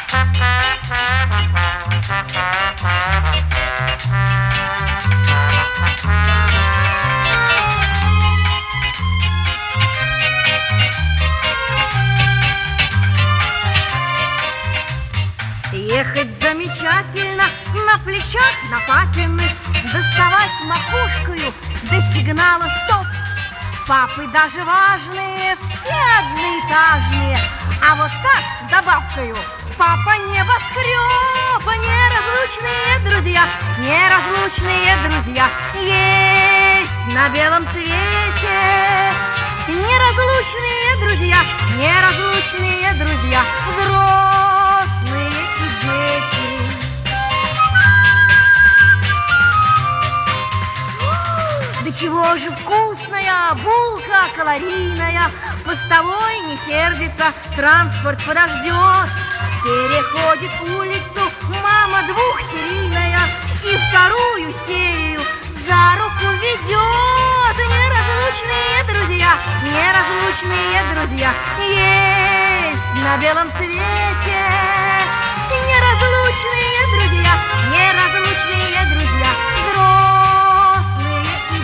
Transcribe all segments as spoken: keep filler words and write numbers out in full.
Ехать замечательно на плечах на папиных, доставать макушкою до сигнала стоп. Папы даже важные, все одноэтажные, а вот так с добавкою: папа небоскреб. Неразлучные друзья, неразлучные друзья есть на белом свете. Неразлучные друзья, неразлучные друзья, взрослые и дети. Да чего же вкусная булка, калорийная, постовой не сердится, транспорт подождет. Переходит улицу мама двухсерийная и вторую серию за руку ведет. Неразлучные друзья, неразлучные друзья есть на белом свете. Неразлучные друзья, неразлучные друзья, взрослые и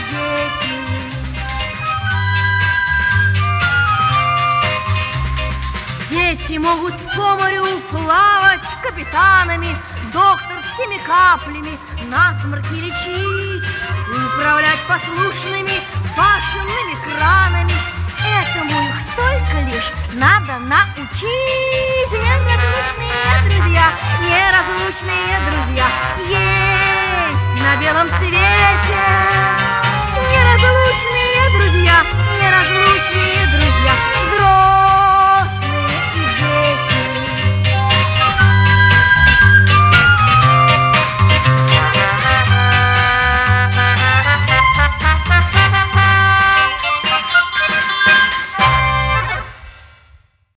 дети. Дети могут по морю плавать капитанами, докторскими каплями насморки лечить, управлять послушными башенными кранами. Этому их только лишь надо научить. Неразлучные друзья, неразлучные друзья есть на белом свете. Неразлучные друзья, неразлучные друзья, взрослые